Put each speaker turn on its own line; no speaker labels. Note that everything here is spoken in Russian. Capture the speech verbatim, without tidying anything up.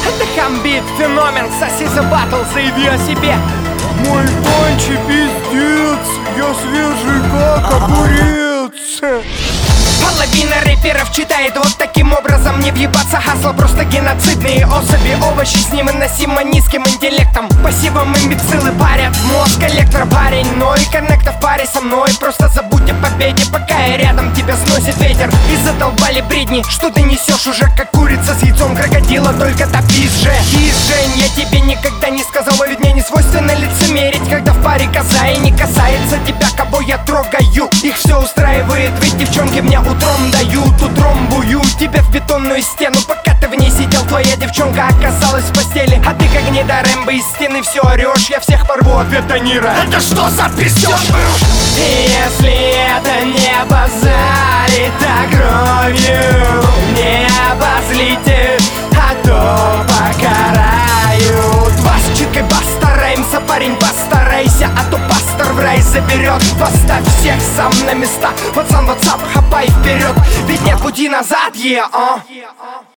Это Хамбит, феномен, соси за батл, заяви о себе.
Мой панчи пиздец, я свежий как огурец.
Половина рэперов читает вот таким образом. Не въебаться, хасло просто геноцидные особи. Овощи с невыносимо низким интеллектом. Пассивом имбецилы парят мозг коллектора, парень. Но и коннекта в паре со мной. Просто забудь о победе, пока я рядом, тебя сносит ветер. И задолбали бредни, что ты несешь уже как курица с яйцом крокодила. Только топись же, кис, Жень, я тебе никогда не сказал, ведь мне не свойственно лицемерить, когда в паре коза и не касается тебя, кого я трогаю. Их все устраивает, ведь девчонки мне утром дают, утром бую тебя в бетонную стену. Пока ты в ней сидел, твоя девчонка оказалась в постели. А ты как не до Рэмбо из стены все орешь. Я всех порву от бетонира.
Это что за пиздёж?
Если это не базарит, а кровью не обозлите, а то покарают вас читкой. Постараемся, парень, постарайся, а то пастор в рай заберет. Поставь всех сам на места, пацан, ватсап, хапай вперед, ведь нет пути назад, е, yeah, uh.